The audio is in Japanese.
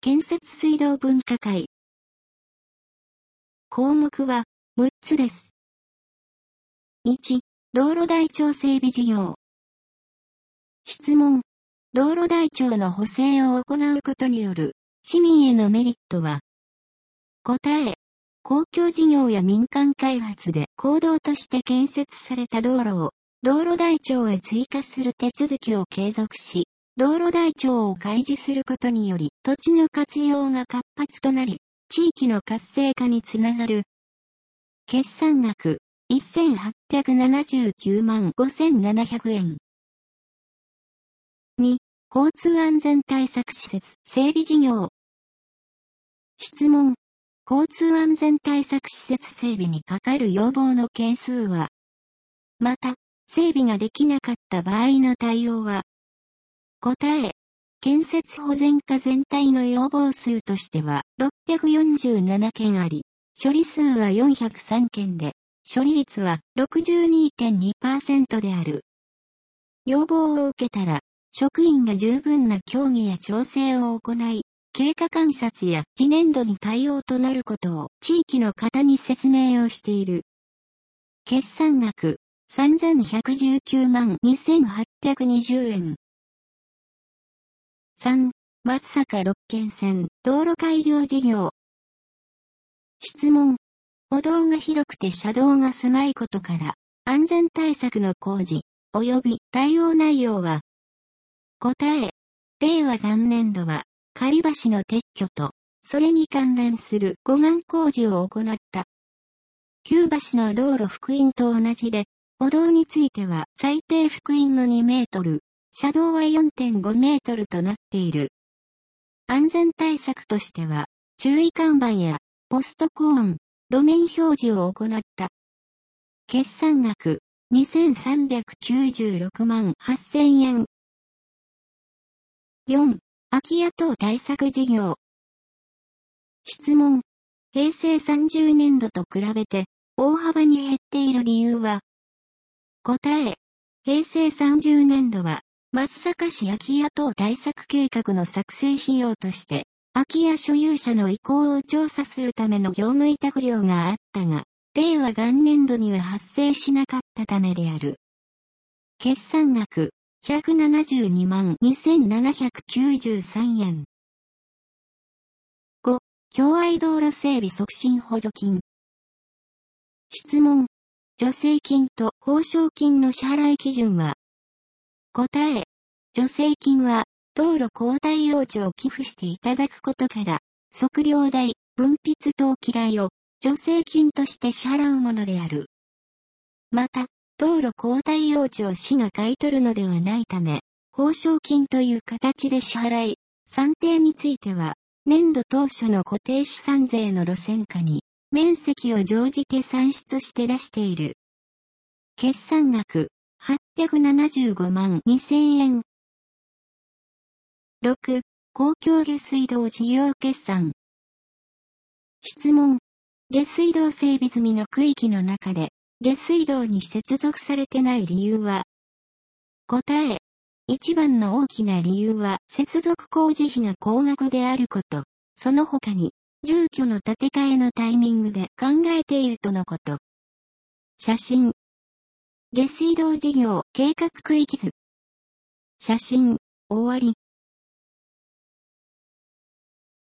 建設水道分科会。項目は6つです。1、道路台帳整備事業。質問。道路台帳の補正を行うことによる市民へのメリットは？答え。公共事業や民間開発で公道として建設された道路を道路台帳へ追加する手続きを継続し、道路台帳を開示することにより土地の活用が活発となり、地域の活性化につながる。決算額、1879万5700円。2、交通安全対策施設整備事業。質問。交通安全対策施設整備にかかる要望の件数は？また、整備ができなかった場合の対応は？答え。建設保全課全体の要望数としては647件あり、処理数は403件で、処理率は 62.2% である。要望を受けたら、職員が十分な協議や調整を行い、経過観察や次年度に対応となることを地域の方に説明をしている。決算額、3119万2820円。3、松阪六軒線道路改良事業。質問。歩道が広くて車道が狭いことから、安全対策の工事、及び対応内容は？答え。令和元年度は、仮橋の撤去と、それに関連する護岸工事を行った。旧橋の道路幅員と同じで、歩道については最低幅員の2メートル、車道は 4.5 メートルとなっている。安全対策としては、注意看板やポストコーン、路面表示を行った。決算額、2396万8000円。4、空き家等対策事業。質問。平成30年度と比べて、大幅に減っている理由は？答え。平成30年度は、松阪市空き家等対策計画の作成費用として、空き家所有者の意向を調査するための業務委託料があったが、令和元年度には発生しなかったためである。決算額、172万2793円。5、共愛道路整備促進補助金。質問。助成金と報奨金の支払い基準は？答え。助成金は、道路交代用地を寄付していただくことから、測量代、分筆登記代を助成金として支払うものである。また、道路交代用地を市が買い取るのではないため、報奨金という形で支払い、算定については、年度当初の固定資産税の路線価に、面積を乗じて算出して出している。決算額、875万2000円。6、公共下水道事業決算。質問。下水道整備済みの区域の中で、下水道に接続されてない理由は？答え。一番の大きな理由は、接続工事費が高額であること。その他に、住居の建て替えのタイミングで考えているとのこと。写真。下水道事業計画区域図。写真、終わり。